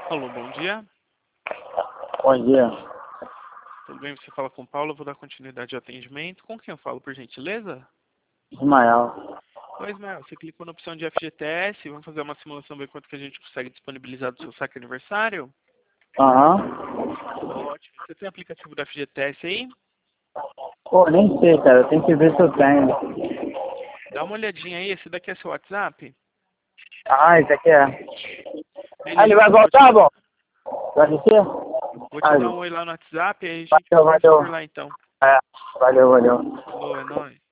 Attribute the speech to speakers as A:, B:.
A: Alô, bom dia.
B: Bom dia.
A: Tudo bem? Você fala com o Paulo, eu vou dar continuidade ao atendimento. Com quem eu falo, por gentileza?
B: Ismael.
A: Oi, Ismael, você clicou na opção de FGTS, vamos fazer uma simulação, ver quanto que a gente consegue disponibilizar do seu saque aniversário?
B: Aham.
A: Ótimo. Você tem aplicativo da FGTS aí?
B: Pô, nem sei, cara. Eu tenho que ver se eu tenho.
A: Dá uma olhadinha aí, esse daqui é seu WhatsApp?
B: Ah, isso aqui é. Ah, ele
A: Beleza,
B: vai
A: então
B: voltar, bom? Vai descer?
A: vou te
B: Ah,
A: dar um oi lá no WhatsApp e aí a gente
B: valeu,
A: conversa por
B: valeu.
A: lá então.
B: É, valeu, valeu.
A: Falou, é nóis.